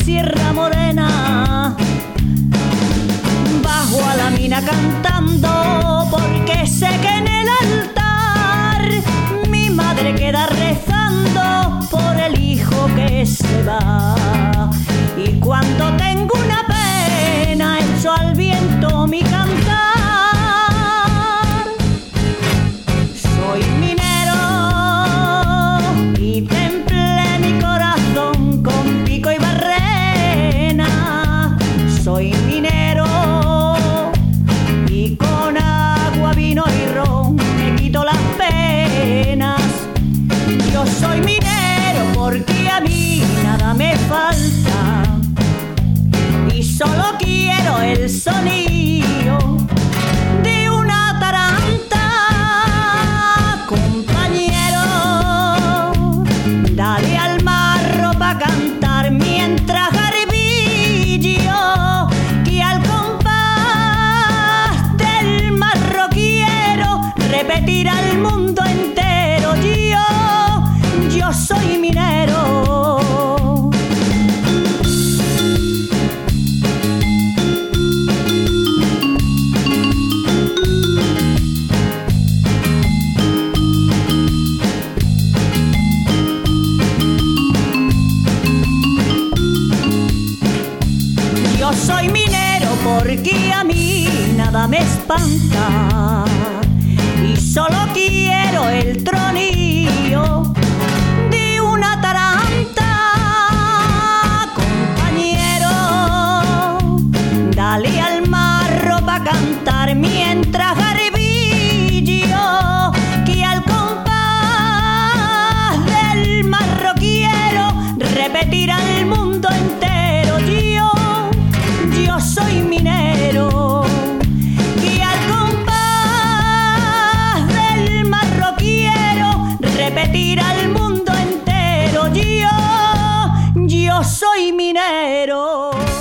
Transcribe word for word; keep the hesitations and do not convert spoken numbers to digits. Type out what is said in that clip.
Sierra Morena. Bajo a la mina cantando porque sé que en el altar mi madre queda rezando por el hijo que se va. Y cuando tengo una pena echo al viento mi cantar. Soy minero y templé mi corazón con pico y barrena. Soy minero y con agua, vino y ron me quito las penas. Yo soy minero porque a mí nada me falta y solo quiero el sonido de una taranta. Compañero, dale al marro pa' cantar mientras garbillo, que al compás del marro quiero repetir al mundo entero. Yo, yo soy minero. Yo soy minero porque a mí nada me espanta y solo quiero el tronillo de una taranta. Compañero, dale al marro pa' cantar mientras garbillo, que al compás del marro quiero repetir al mundo entero. Yo, yo soy minero, que al compás del marro quiero repetir al mundo entero. Yo, yo soy minero.